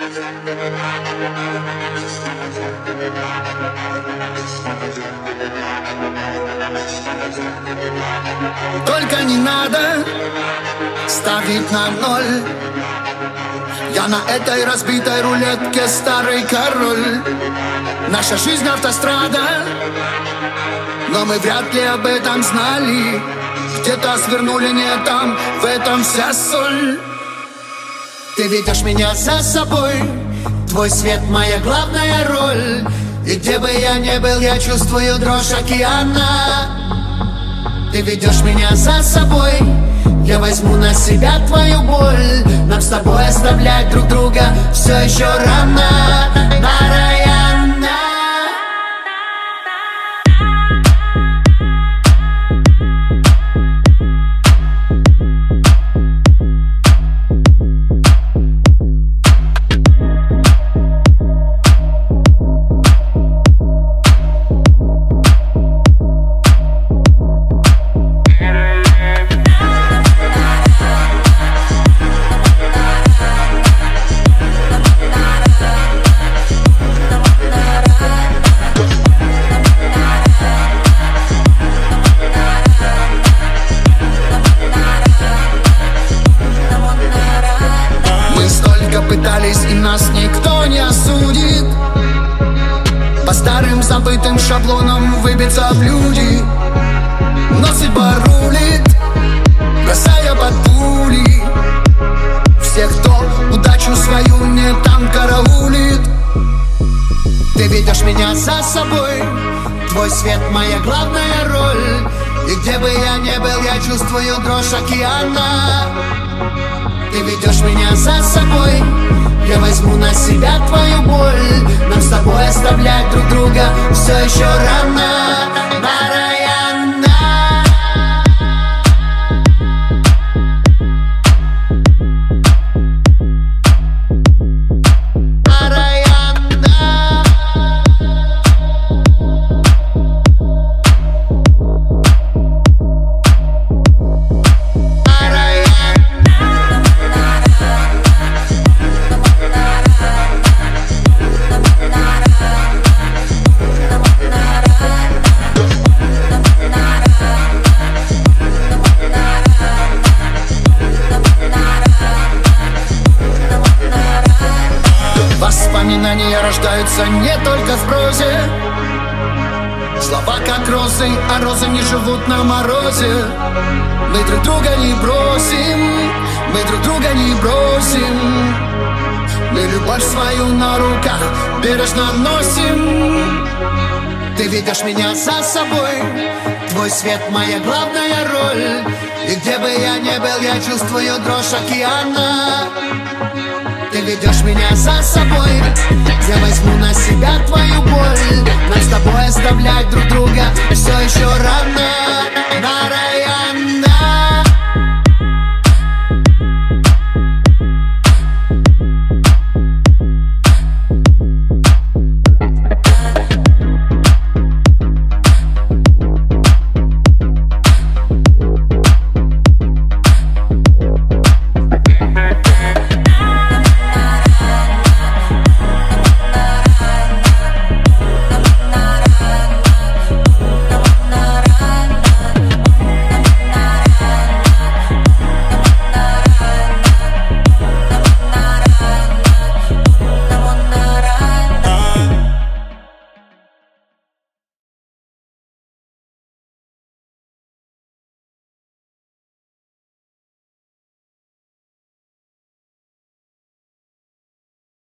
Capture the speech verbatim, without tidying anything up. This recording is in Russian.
Только не надо ставить на ноль. Я на этой разбитой рулетке старый король. Наша жизнь автострада, но мы вряд ли об этом знали. Где-то свернули не там, в этом вся соль. Ты ведешь меня за собой, твой свет моя главная роль. И где бы я ни был, я чувствую дрожь океана. Ты ведешь меня за собой, я возьму на себя твою боль. Нам с тобой оставлять друг друга все еще рано. Нараяна. Пытались, и нас никто не осудит. По старым забытым шаблонам выбиться в люди. Но судьба рулит, бросая под пули всех, кто удачу свою не там караулит. Ты ведешь меня за собой, твой свет моя главная роль. И где бы я ни был, я чувствую дрожь океана. Ты ведешь меня за собой, я возьму на себя твою боль. Нам с тобой оставлять друг друга все еще рано. Нараяна. Воспоминания рождаются не только в прозе. Слова как розы, а розы не живут на морозе. Мы друг друга не бросим, мы друг друга не бросим. Мы любовь свою на руках бережно носим. Ты ведешь меня за собой, твой свет моя главная роль. И где бы я ни был, я чувствую дрожь океана. Ты ведешь меня за собой, я возьму на себя твою боль. Нам с тобой оставлять друг друга все еще рано. Нараяна.